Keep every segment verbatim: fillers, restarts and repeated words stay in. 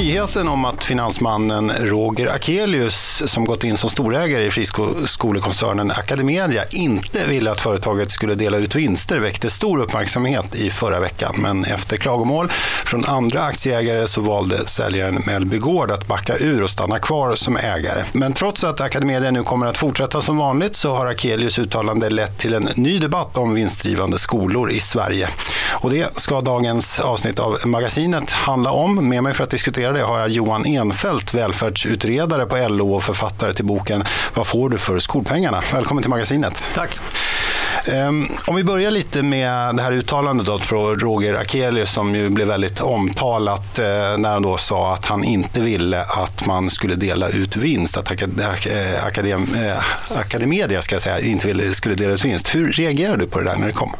Nyheten om att finansmannen Roger Akelius, som gått in som storägare i friskolekoncernen Academedia, inte ville att företaget skulle dela ut vinster väckte stor uppmärksamhet i förra veckan. Men efter klagomål från andra aktieägare så valde säljaren Mellby Gård att backa ur och stanna kvar som ägare. Men trots att Academedia nu kommer att fortsätta som vanligt så har Akelius uttalande lett till en ny debatt om vinstdrivande skolor i Sverige. Och det ska dagens avsnitt av Magasinet handla om. Med mig för att diskutera det har jag Johan Enfeldt, välfärdsutredare på L O och författare till boken Vad får du för skolpengarna? Välkommen till Magasinet. Tack. Um, om vi börjar lite med det här uttalandet då från Roger Akelius som ju blev väldigt omtalat uh, när han då sa att han inte ville att man skulle dela ut vinst, att akadem- uh, akadem- uh, Academedia ska jag säga, inte ville, skulle dela ut vinst. Hur reagerar du på det där när det kom?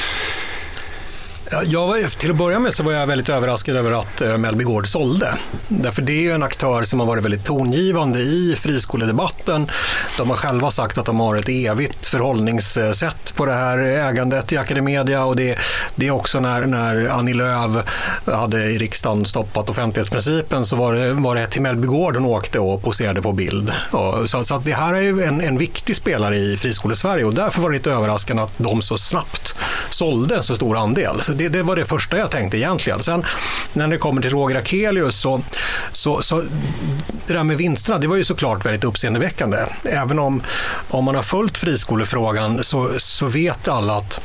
Jag var, till att börja med så var jag väldigt överraskad över att Mellby Gård sålde. Därför det är ju en aktör som har varit väldigt tongivande i friskoledebatten. De har själva sagt att de har ett evigt förhållningssätt på det här ägandet i Academedia, och det, det är också när, när Annie Lööf hade i riksdagen stoppat offentlighetsprincipen så var det, var det till Mellby Gård hon åkte och poserade på bild. Och så så att det här är ju en, en viktig spelare i friskolesverige, och därför var det lite överraskande att de så snabbt sålde en så stor andel. Så det, det var det första jag tänkte egentligen. Sen när det kommer till Roger Akelius så, så, så det där med vinsterna, det var ju såklart väldigt uppseendeväckande. Även om, om man har följt friskolefrågan så, så vet alla att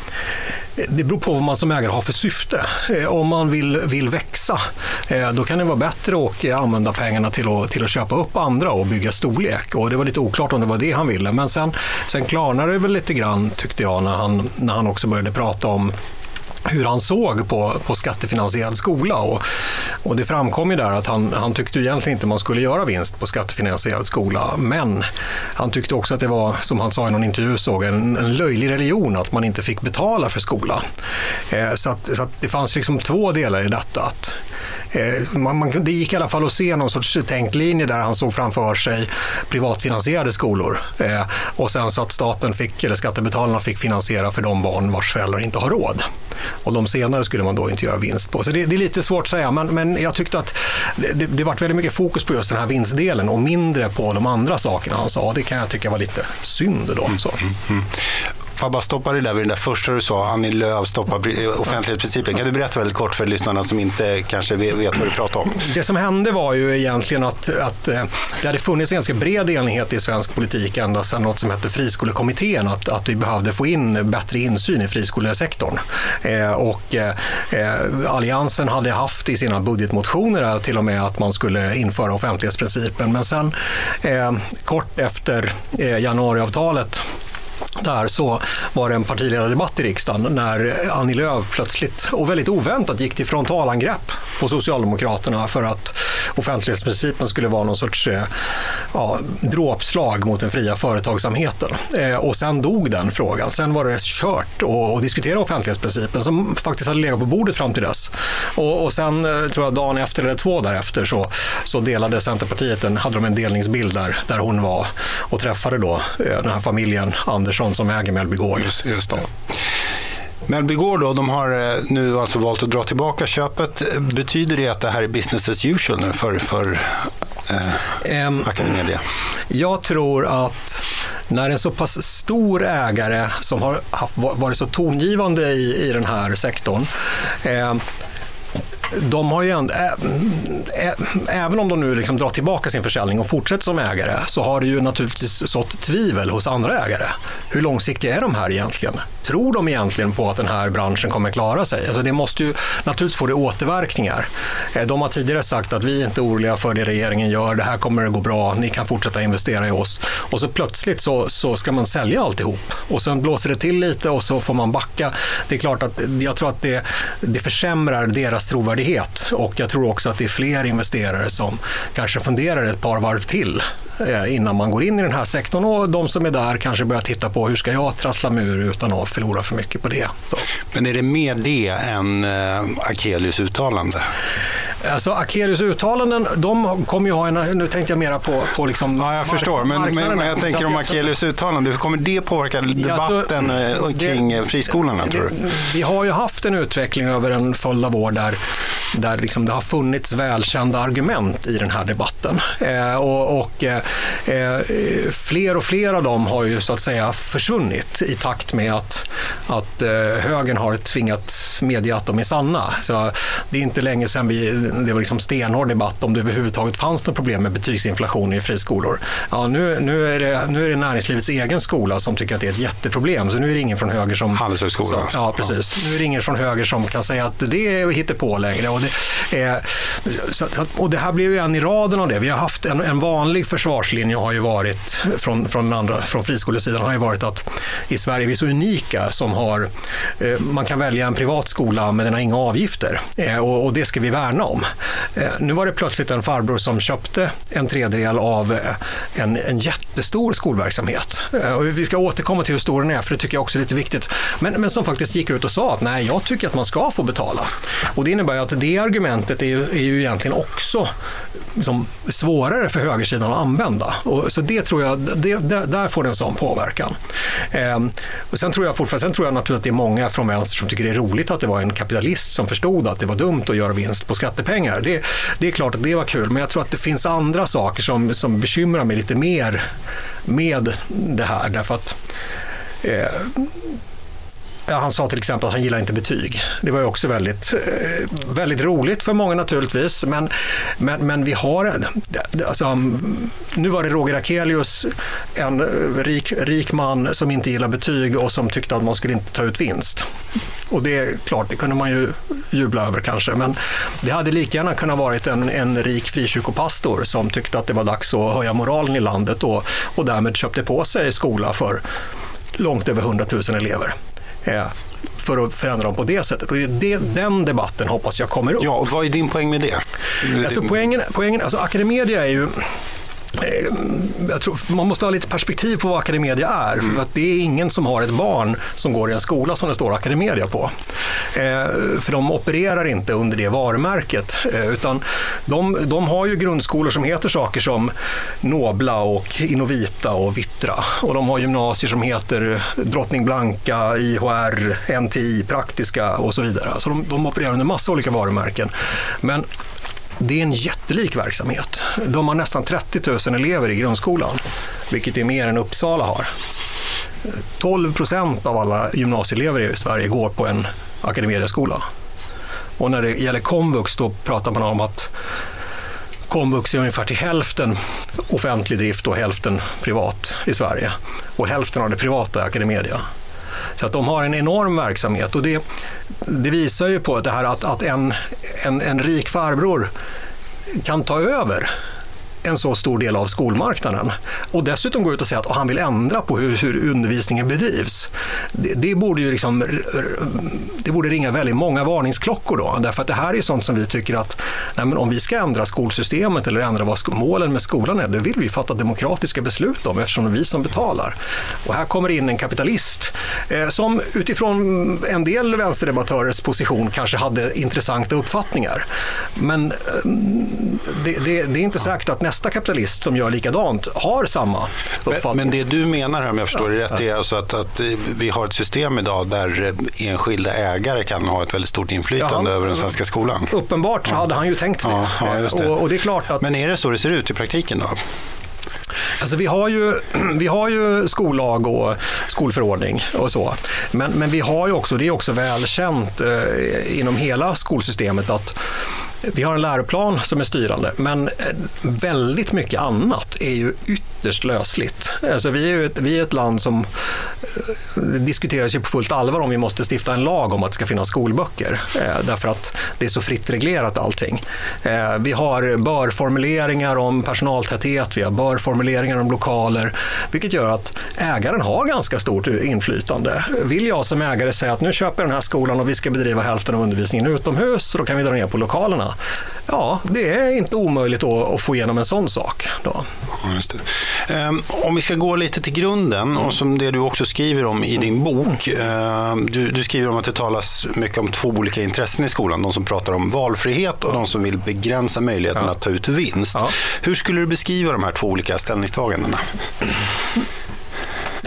det beror på vad man som ägare har för syfte. Om man vill, vill växa, då kan det vara bättre att använda pengarna till att, till att köpa upp andra och bygga storlek. Och det var lite oklart om det var det han ville. Men sen, sen klarnade det väl lite grann, tyckte jag, när han, när han också började prata om hur han såg på, på skattefinansierad skola, och, och det framkom ju där att han, han tyckte egentligen inte man skulle göra vinst på skattefinansierad skola, men han tyckte också att det var, som han sa i någon intervju, såg en, en löjlig religion att man inte fick betala för skola. Eh, så att, så att det fanns liksom två delar i detta. Att, eh, man, man, det gick i alla fall att se någon sorts tänklinje där han såg framför sig privatfinansierade skolor, eh, och sen så att staten fick, eller skattebetalarna fick finansiera för de barn vars föräldrar inte har råd. Och de senare skulle man då inte göra vinst på. Så det, det är lite svårt att säga, men, men jag tyckte att det, det, det var väldigt mycket fokus på just den här vinstdelen och mindre på de andra sakerna han sa. Det kan jag tycka var lite synd då. Så. Mm, mm, mm. Får jag bara stoppa det där vid det där första du sa, Annie Lööf stoppar offentlighetsprincipen. Kan du berätta väldigt kort för lyssnarna som inte kanske vet vad du pratar om? Det som hände var ju egentligen att, att det hade funnits en ganska bred enighet i svensk politik ända sedan något som hette friskolekommittén, att, att vi behövde få in bättre insyn i friskolesektorn. Eh, och eh, Alliansen hade haft i sina budgetmotioner till och med att man skulle införa offentlighetsprincipen. Men sen eh, kort efter eh, januariavtalet där så var det en partiledardebatt i riksdagen när Annie Lööf plötsligt och väldigt oväntat gick till frontalangrepp på Socialdemokraterna för att offentlighetsprincipen skulle vara någon sorts ja, dråpslag mot den fria företagsamheten. Eh, och sen dog den frågan. Sen var det kört och, och diskutera offentlighetsprincipen som faktiskt hade legat på bordet fram till dess. Och, och sen tror jag dagen efter eller två därefter så, så delade Centerpartiet, en, hade de en delningsbild där, där hon var och träffade då eh, den här familjen Andersson som äger Mellby Gård. Just, just det. Mellby Gård då, de har nu alltså valt att dra tillbaka köpet. Betyder det att det här är business as usual nu för, för eh, um, Academedia? Jag tror att när en så pass stor ägare som har haft, varit så tongivande i, i den här sektorn, eh, de har ju ändå, ä, ä, även om de nu liksom drar tillbaka sin försäljning och fortsätter som ägare, så har det ju naturligtvis sått tvivel hos andra ägare. Hur långsiktiga är de här egentligen? Tror de egentligen på att den här branschen kommer klara sig? Alltså det måste ju naturligtvis få det återverkningar. De har tidigare sagt att vi är inte oroliga för det regeringen gör, det här kommer att gå bra, ni kan fortsätta investera i oss. Och så plötsligt så, så ska man sälja alltihop. Och sen blåser det till lite och så får man backa. Det är klart att jag tror att det, det försämrar deras trovärdighet. Och jag tror också att det är fler investerare som kanske funderar ett par varv till innan man går in i den här sektorn, och de som är där kanske börjar titta på hur ska jag trassla mig ur utan att förlora för mycket på det. Men är det mer det än äh, Akelius uttalande? Alltså Akelius uttalanden, de kommer ju ha en, nu tänkte jag mera på, på liksom... Ja, jag förstår, men, men, men jag tänker om Akelius uttalande, hur kommer det påverka debatten ja, så, kring det, friskolorna, tror du? Vi har ju haft en utveckling över en följd av år där där liksom det har funnits välkända argument i den här debatten. Eh, och och eh, fler och fler av dem har ju så att säga försvunnit i takt med att, att eh, högern har tvingat media att de är sanna. Så det är inte länge sedan vi, det var liksom stenhård debatt om det överhuvudtaget fanns något problem med betygsinflation i friskolor. Ja, nu, nu, är det, nu är det näringslivets egen skola som tycker att det är ett jätteproblem. Så nu är det ingen från höger som... Handelshögskolan. Ja, precis. Ja. Nu är det ingen från höger som kan säga att det är hittepå längre. Och det, är, så, och det här blir ju en i raden av det. Vi har haft en, en vanlig försvarslinje har ju varit från, från, andra, från friskolesidan har ju varit att i Sverige är vi så unika som har, eh, man kan välja en privat skola men den har inga avgifter eh, och, och det ska vi värna om. Eh, nu var det plötsligt en farbror som köpte en tredjedel av eh, en, en jättestor skolverksamhet. Eh, och vi ska återkomma till hur stor den är för det tycker jag också är lite viktigt. Men, men som faktiskt gick ut och sa att nej, jag tycker att man ska få betala. Och det innebär att det argumentet är ju, är ju egentligen också liksom, svårare för högersidan att använda. Och, så det tror jag, det, där, där får det en sån påverkan. Eh, och sen tror jag fortfarande, sen tror jag naturligtvis att det är många från vänster som tycker det är roligt att det var en kapitalist som förstod att det var dumt att göra vinst på skattepengar. Det, det är klart att det var kul, men jag tror att det finns andra saker som, som bekymrar mig lite mer med det här. Därför att eh, ja, han sa till exempel att han gillar inte betyg. Det var ju också väldigt, väldigt roligt för många naturligtvis. Men, men, men vi har... Alltså, nu var det Roger Akelius, en rik, rik man som inte gillar betyg och som tyckte att man skulle inte ta ut vinst. Och det är klart, det kunde man ju jubla över kanske. Men det hade lika gärna kunnat varit en, en rik frikyrkopastor som tyckte att det var dags att höja moralen i landet och, och därmed köpte på sig skola för långt över hundratusen elever. För att förändra dem på det sättet. Och det, den debatten hoppas jag kommer upp. Ja, och vad är din poäng med det? Alltså poängen, poängen, alltså Academedia är ju... Jag tror, man måste ha lite perspektiv på vad Academedia är. Mm. För att det är ingen som har ett barn som går i en skola som det står Academedia på. Eh, för de opererar inte under det varumärket. Eh, utan de, de har ju grundskolor som heter saker som Nobla och Innovita och Vittra. Och de har gymnasier som heter Drottning Blanka, I H R, N T I, Praktiska och så vidare. Så de, de opererar under massa olika varumärken. Men det är en jättelik verksamhet. De har nästan trettio tusen elever i grundskolan, vilket är mer än Uppsala har. tolv procent av alla gymnasieelever i Sverige går på en Academedia-skola. Och när det gäller komvux då pratar man om att komvux är ungefär till hälften offentlig drift och hälften privat i Sverige. Och hälften av det privata är Academedia. Så att de har en enorm verksamhet och det, det visar ju på det här att, att en, en, en rik farbror kan ta över en så stor del av skolmarknaden och dessutom gå ut och säga att han vill ändra på hur, hur undervisningen bedrivs. Det, det borde ju liksom det borde ringa väldigt många varningsklockor då, därför att det här är sånt som vi tycker att nej, men om vi ska ändra skolsystemet eller ändra vad målen med skolan är, det vill vi fatta demokratiska beslut om eftersom det är vi som betalar. Och här kommer in en kapitalist eh, som utifrån en del vänsterdebattörers position kanske hade intressanta uppfattningar. Men eh, det, det, det är inte säkert att nästa kapitalist som gör likadant har samma uppfattning. Men, men det du menar här, om jag förstår det rätt, är alltså att, att vi har ett system idag där enskilda ägare kan ha ett väldigt stort inflytande ja, över den svenska skolan. Uppenbart så hade han ju tänkt det. Ja, ja, just det. Och, och det är klart att... Men är det så det ser ut i praktiken då? Alltså vi har ju, vi har ju skollag och skolförordning och så. Men, men vi har ju också, det är också välkänt eh, inom hela skolsystemet att vi har en läroplan som är styrande, men väldigt mycket annat är ju ytterst lösligt. Alltså vi är ju ett, vi är ett land som det diskuteras ju på fullt allvar om vi måste stifta en lag om att det ska finnas skolböcker, eh, därför att det är så fritt reglerat allting. Eh, vi har bör-formuleringar om personaltäthet, vi har bör-formuleringar om lokaler, vilket gör att ägaren har ganska stort inflytande. Vill jag som ägare säga att nu köper den här skolan och vi ska bedriva hälften av undervisningen utomhus, så då kan vi dra ner på lokalerna. Ja, det är inte omöjligt att få igenom en sån sak då. Ja, just det. Um, om vi ska gå lite till grunden, och som det du också skriver om i din bok. Um, du, du skriver om att det talas mycket om två olika intressen i skolan. De som pratar om valfrihet och de som vill begränsa möjligheten ja. att ta ut vinst. Ja. Hur skulle du beskriva de här två olika ställningstagandena?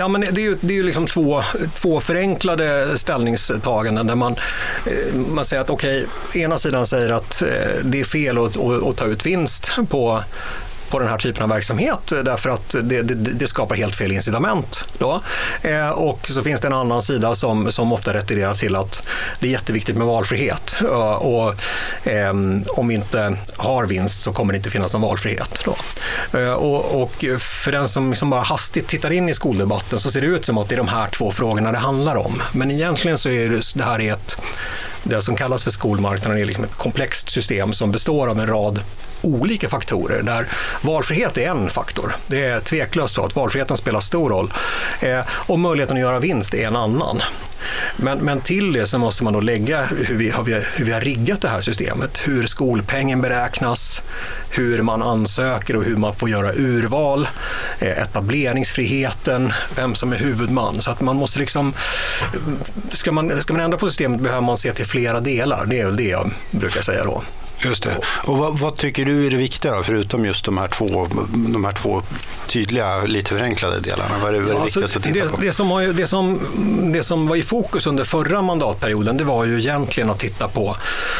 Ja, men det är ju, det är ju liksom två, två förenklade ställningstaganden där man, man säger att okej, okay, ena sidan säger att det är fel att, att, att ta ut vinst på på den här typen av verksamhet därför att det, det, det skapar helt fel incitament. Då. Eh, och så finns det en annan sida som, som ofta retirerar till att det är jätteviktigt med valfrihet. Uh, och eh, om vi inte har vinst så kommer det inte finnas någon valfrihet. Då. Uh, och, och för den som liksom bara hastigt tittar in i skoldebatten så ser det ut som att det är de här två frågorna det handlar om. Men egentligen så är det, det här är ett det som kallas för skolmarknaden är liksom ett komplext system som består av en rad olika faktorer där valfrihet är en faktor. Det är tveklöst så att valfriheten spelar stor roll eh, och möjligheten att göra vinst är en annan. Men, men till det så måste man då lägga hur vi, har vi, hur vi har riggat det här systemet, hur skolpengen beräknas, hur man ansöker och hur man får göra urval, eh, etableringsfriheten, vem som är huvudman. Så att man måste liksom, ska man, ska man ändra på systemet behöver man se till flera delar. Det är väl det jag brukar säga då. Just det. Och vad, vad tycker du är det viktiga då, förutom just de här två, de här två tydliga, lite förenklade delarna? Vad är det, vad är det ja, viktigaste att titta det, på? Det som, var, det, som, det som var i fokus under förra mandatperioden, det var ju egentligen att titta på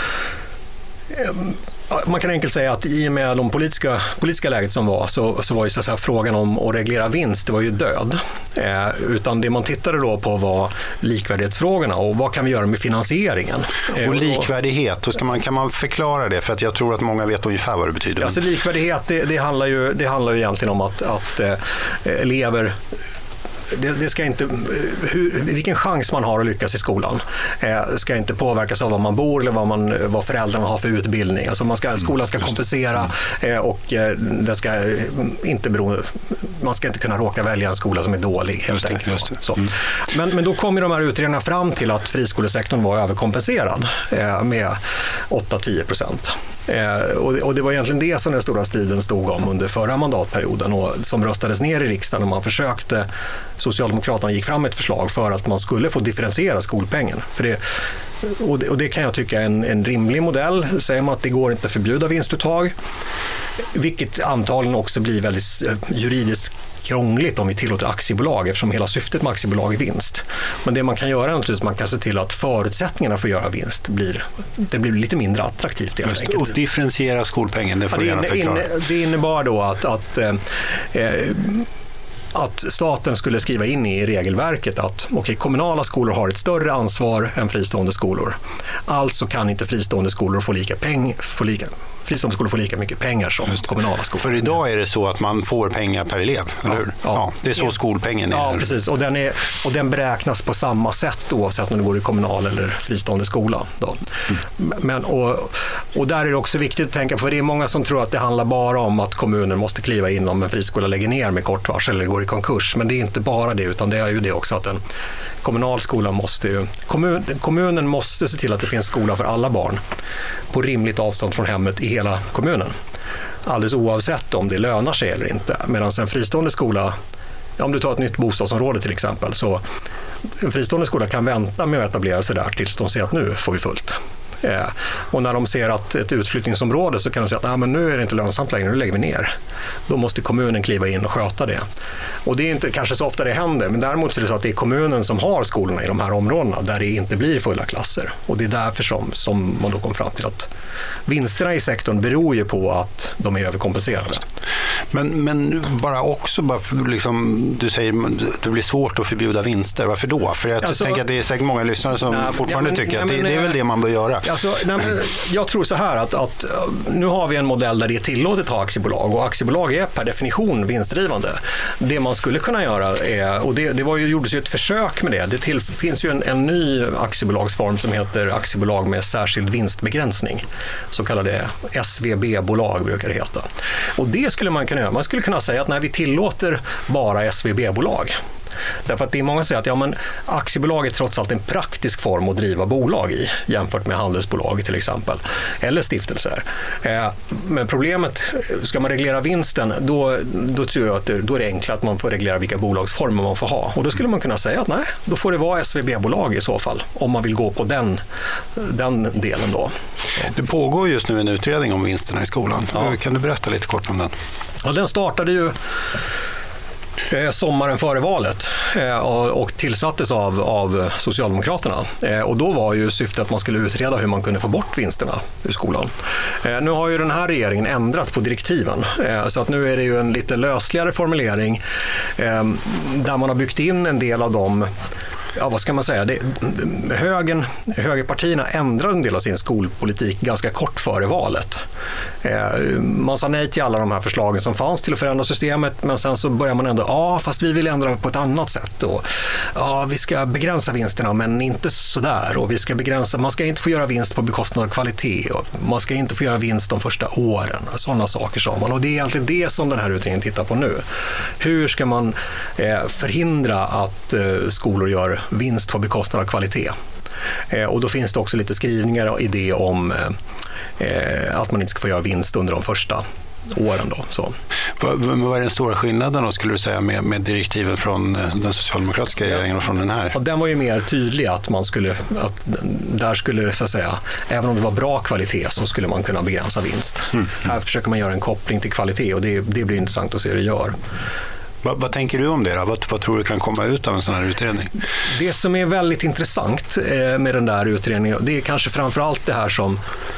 man kan enkelt säga att i och med de politiska, politiska läget som var så, så var ju så att säga, frågan om att reglera vinst, det var ju död. Eh, utan det man tittade då på var likvärdighetsfrågorna och vad kan vi göra med finansieringen. Eh, och likvärdighet, då ska man, kan man förklara det? För att jag tror att många vet ungefär vad det betyder. Alltså likvärdighet, det, det, handlar, ju, det handlar ju egentligen om att, att eh, elever Det, det ska inte, hur, vilken chans man har att lyckas i skolan eh, ska inte påverkas av var man bor eller vad, man, vad föräldrarna har för utbildning. Alltså man ska, skolan ska kompensera eh, och eh, det ska inte bero, man ska inte kunna råka välja en skola som är dålig helt enkelt. Just det. Så. Mm. Men, men då kom ju de här utredningarna fram till att friskolesektorn var överkompenserad eh, med åtta till tio procent. Eh, och, och det var egentligen det som den stora striden stod om under förra mandatperioden och som röstades ner i riksdagen och man försökte, Socialdemokraterna gick fram med ett förslag för att man skulle få differentiera skolpengen. För det, och, det, och det kan jag tycka är en, en rimlig modell. Säger man att det går inte att förbjuda vinstuttag, vilket antagligen också blir väldigt juridiskt krångligt om vi tillåter aktiebolag eftersom hela syftet med aktiebolag är vinst. Men det man kan göra är naturligtvis att man kan se till att förutsättningarna för att göra vinst blir, det blir lite mindre attraktivt. Just, och differentiera skolpengen, det får ja, det, gärna förklara. In, det innebar då att, att eh, att staten skulle skriva in i regelverket att okay, kommunala skolor har ett större ansvar än fristående skolor. Alltså kan inte fristående skolor få lika peng, få lika fristående skolor får lika mycket pengar som kommunala skolor. För idag är det så att man får pengar per elev, eller hur? Ja, ja. ja det är så skolpengen är. Ja, precis. Och den, är, och den beräknas på samma sätt oavsett om det går i kommunal eller fristående skola. Då. Mm. Men, och, och där är det också viktigt att tänka på, för det är många som tror att det handlar bara om att kommunen måste kliva in om en friskola lägger ner med kort varsel eller går i konkurs. Men det är inte bara det, utan det är ju det också att en kommunal skola måste ju, kommun, kommunen måste se till att det finns skola för alla barn på rimligt avstånd från hemmet i hela kommunen. Alldeles oavsett om det lönar sig eller inte. Medan en fristående skola, om du tar ett nytt bostadsområde till exempel, så en fristående skola kan vänta med att etablera sig där tills de ser att nu får vi fullt. Eh, och när de ser att ett utflyttningsområde så kan de säga att ah, men nu är det inte lönsamt längre, nu lägger vi ner. Då måste kommunen kliva in och sköta det. Och det är inte kanske så ofta det händer, men däremot är det så att det är kommunen som har skolorna i de här områdena där det inte blir fulla klasser. Och det är därför som, som man då kom fram till att vinsterna i sektorn beror ju på att de är överkompenserade. Men, men bara också, bara för, liksom, du säger att det blir svårt att förbjuda vinster. Varför då? För jag alltså, tänker att det är säkert många lyssnare som nej, fortfarande ja, men, tycker nej, att det, det är väl det man bör göra. Alltså, nej, men, jag tror så här att, att nu har vi en modell där det är tillåtet att ha aktiebolag och aktiebolag är per definition vinstdrivande. Det man skulle kunna göra är, och det, det var ju, gjordes ju ett försök med det, det till, finns ju en, en ny aktiebolagsform som heter aktiebolag med särskild vinstbegränsning, så kallade S V B-bolag brukar det heta. Och det skulle man kunna göra. Man skulle kunna säga att när vi tillåter bara S V B-bolag, därför att det är många som säger att ja, men aktiebolag är trots allt en praktisk form att driva bolag i jämfört med handelsbolag till exempel, eller stiftelser. Eh, men problemet, ska man reglera vinsten, då, då tror jag att det, då är det enklare att man får reglera vilka bolagsformer man får ha. Och då skulle man kunna säga att nej, då får det vara S V B-bolag i så fall, om man vill gå på den, den delen då. Så. Det pågår just nu en utredning om vinsterna i skolan. Ja. Kan du berätta lite kort om den? Ja, den startade ju eh, sommaren före valet eh, och tillsattes av, av Socialdemokraterna. Eh, och då var ju syftet att man skulle utreda hur man kunde få bort vinsterna ur skolan. Eh, nu har ju den här regeringen ändrat på direktiven eh, så att nu är det ju en lite lösligare formulering eh, där man har byggt in en del av dem. Ja, vad ska man säga? Det, högern, högerpartierna ändrade en del av sin skolpolitik ganska kort före valet. Eh, man sa nej till alla de här förslagen som fanns till att förändra systemet, men sen så börjar man ändå, ja fast vi vill ändra på ett annat sätt. Och, ja, vi ska begränsa vinsterna men inte sådär. Och vi ska begränsa, man ska inte få göra vinst på bekostnad av kvalitet. Och man ska inte få göra vinst de första åren. Sådana saker sa man. Och det är egentligen det som den här utredningen tittar på nu. Hur ska man eh, förhindra att eh, skolor gör vinst på bekostnad av kvalitet. Eh, och då finns det också lite skrivningar i det om eh, att man inte ska få göra vinst under de första åren. Då, så. Vad, vad är den stora skillnaden då, skulle du säga, med, med direktiven från den socialdemokratiska regeringen och från den här? Ja, den var ju mer tydlig att man skulle, att där skulle så att säga, även om det var bra kvalitet så skulle man kunna begränsa vinst. Mm. Här försöker man göra en koppling till kvalitet och det, det blir intressant att se hur det gör. Vad, vad tänker du om det då? Vad, vad tror du kan komma ut av en sån här utredning? Det som är väldigt intressant eh, med den där utredningen, det är kanske framförallt det här som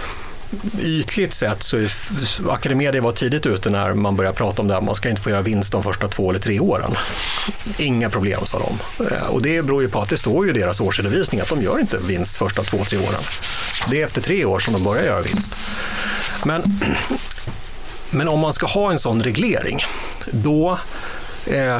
ytligt sett så är Academedia var tidigt ute när man började prata om det här. Man ska inte få göra vinst de första två eller tre åren. Inga problem, sa de. Eh, och det beror ju på att det står ju i deras årsredovisning att de gör inte vinst första två, tre åren. Det är efter tre år som de börjar göra vinst. Men, men om man ska ha en sån reglering, då Eh,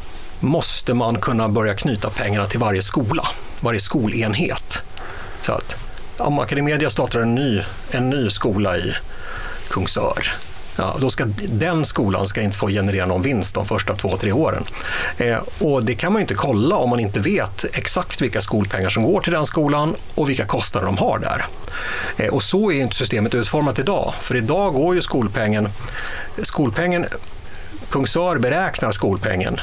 måste man kunna börja knyta pengarna till varje skola, varje skolenhet. Så att om Academedia startar en ny, en ny skola i Kungsör, ja, då ska den skolan ska inte få generera någon vinst de första två, tre åren. Eh, och det kan man ju inte kolla om man inte vet exakt vilka skolpengar som går till den skolan och vilka kostnader de har där. Eh, och så är inte systemet utformat idag. För idag går ju skolpengen, skolpengen Kungsör beräknar skolpengen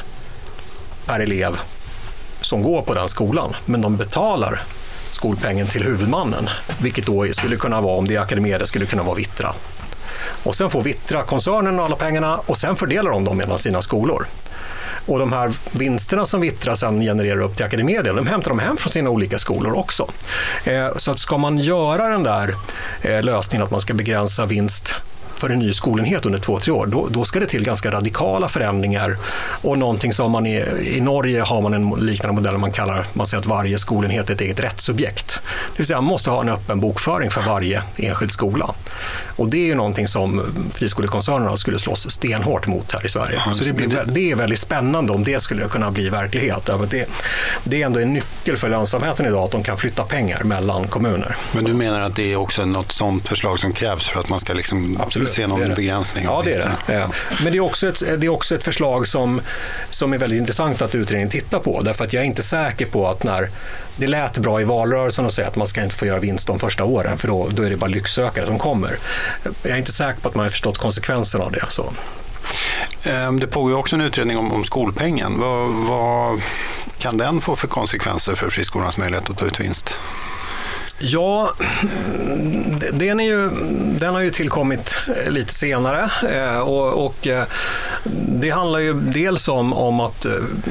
per elev som går på den skolan, men de betalar skolpengen till huvudmannen, vilket då skulle kunna vara, om det är Academedia, skulle kunna vara Vittra. Och sen får Vittra koncernen alla pengarna och sen fördelar de dem mellan sina skolor. Och de här vinsterna som Vittra sen genererar upp till Academedia, de hämtar de hem från sina olika skolor också. Eh, så att ska man göra den där eh, lösningen att man ska begränsa vinst för en ny skolenhet under två, tre år, då, då ska det till ganska radikala förändringar och någonting som man i, i Norge har man en liknande modell man kallar, man säger att varje skolenhet är ett eget rättssubjekt. Det vill säga man måste ha en öppen bokföring för varje enskild skola. Och det är ju någonting som friskolekoncernerna skulle slåss stenhårt mot här i Sverige. Så det, blir, det är väldigt spännande om det skulle kunna bli verklighet. Det, det är ändå en nyckel för lönsamheten idag att de kan flytta pengar mellan kommuner. Men du menar att det är också något sånt förslag som krävs för att man ska liksom Absolut, se någon det det. begränsning? Ja, det är det. Ja. Men det är också ett, det är också ett förslag som, som är väldigt intressant att utredningen tittar på. Därför att jag är inte säker på att när det lät bra i valrörelsen att säga att man ska inte få göra vinst de första åren, för då, då är det bara lycksökare som kommer. Jag är inte säker på att man har förstått konsekvenserna av det. Så. Det pågår också en utredning om, om skolpengen. Vad, vad kan den få för konsekvenser för friskolornas möjlighet att ta ut vinst? Ja, den, är ju, den har ju tillkommit lite senare och, och det handlar ju dels om, om att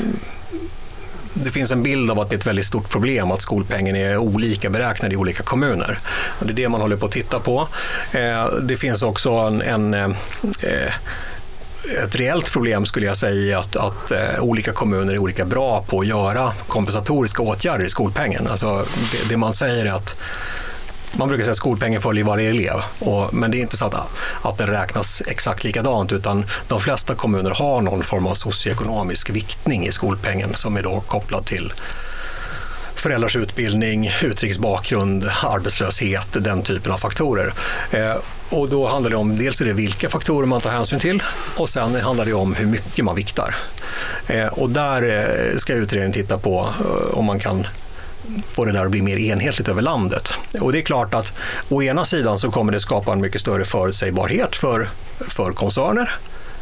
det finns en bild av att det är ett väldigt stort problem att skolpengen är olika beräknad i olika kommuner. Och det är det man håller på att titta på. Det finns också en, en ett reellt problem skulle jag säga att, att eh, olika kommuner är olika bra på att göra kompensatoriska åtgärder i skolpengen. Alltså det, det man säger är att man brukar säga att skolpengen följer varje elev, och, men det är inte så att, att den räknas exakt likadant, utan de flesta kommuner har någon form av socioekonomisk viktning i skolpengen som är då kopplad till föräldrars utbildning, utrikes bakgrund, arbetslöshet, den typen av faktorer. Eh, och då handlar det om, dels är det vilka faktorer man tar hänsyn till, och sen handlar det om hur mycket man viktar. Eh, och där eh, ska utredningen titta på eh, om man kan få det där att bli mer enhetligt över landet. Och det är klart att å ena sidan så kommer det skapa en mycket större förutsägbarhet för, för koncerner.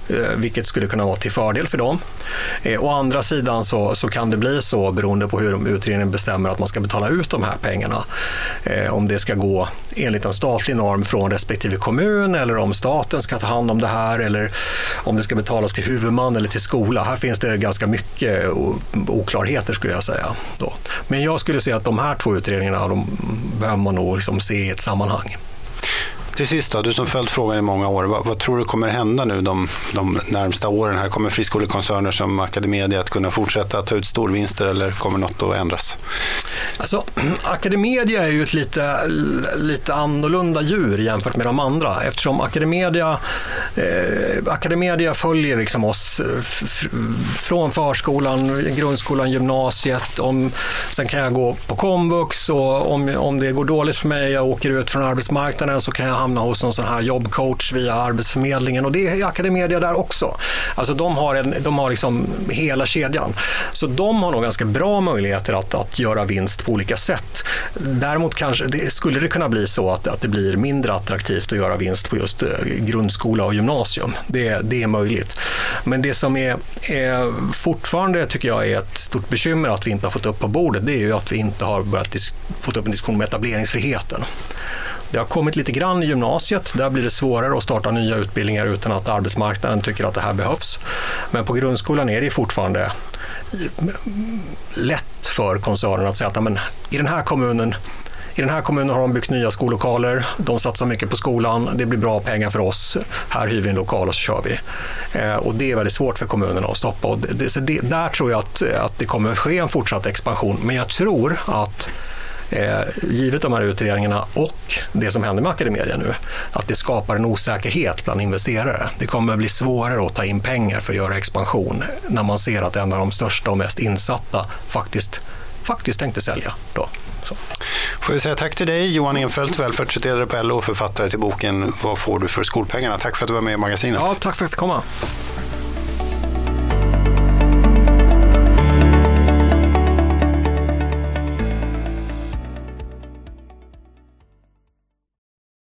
vilket skulle kunna vara till fördel för dem. Å andra sidan så, så kan det bli så, beroende på hur utredningen bestämmer att man ska betala ut de här pengarna. Om det ska gå enligt en statlig norm från respektive kommun, eller om staten ska ta hand om det här, eller om det ska betalas till huvudman eller till skola. Här finns det ganska mycket oklarheter, skulle jag säga. Då. Men jag skulle säga att de här två utredningarna, de behöver man nog liksom se i ett sammanhang. Till sist då, du som följt frågan i många år, vad, vad tror du kommer hända nu de, de närmsta åren? Här kommer friskolekoncerner som Academedia att kunna fortsätta ta ut storvinster, eller kommer något att ändras? Alltså, Academedia är ju ett lite, lite annorlunda djur jämfört med de andra, eftersom Academedia, eh, Academedia följer liksom oss f- f- från förskolan, grundskolan, gymnasiet. Om, sen kan jag gå på komvux, och om, om det går dåligt för mig, jag åker ut från arbetsmarknaden, så kan jag hamna hos någon sån här jobbcoach via Arbetsförmedlingen, och det är Academedia där också. Alltså de har, en, de har liksom hela kedjan. Så de har nog ganska bra möjligheter att, att göra vinst på olika sätt. Däremot kanske, det, skulle det kunna bli så att, att det blir mindre attraktivt att göra vinst på just grundskola och gymnasium. Det, det är möjligt. Men det som är, är fortfarande, tycker jag, är ett stort bekymmer att vi inte har fått upp på bordet, det är ju att vi inte har börjat dis- fått upp en diskussion om etableringsfriheten. Det har kommit lite grann i gymnasiet. Där blir det svårare att starta nya utbildningar utan att arbetsmarknaden tycker att det här behövs. Men på grundskolan är det fortfarande lätt för koncernen att säga att men, i den här kommunen I den här kommunen har de byggt nya skollokaler, de satsar mycket på skolan, det blir bra pengar för oss, här hyr vi en lokal och så kör vi. Eh, och det är väldigt svårt för kommunerna att stoppa. Och det, så det, där tror jag att, att det kommer ske en fortsatt expansion, men jag tror att Eh, givet de här utredningarna och det som händer med Academedia nu, att det skapar en osäkerhet bland investerare. Det kommer bli svårare att ta in pengar för att göra expansion när man ser att en av de största och mest insatta faktiskt, faktiskt tänkte sälja då. Så. Får jag säga tack till dig, Johan Enfeldt, välfärdsutredare på L O och författare till boken Vad får du för skolpengarna? Tack för att du var med i magasinet. Ja, tack för att jag fick komma.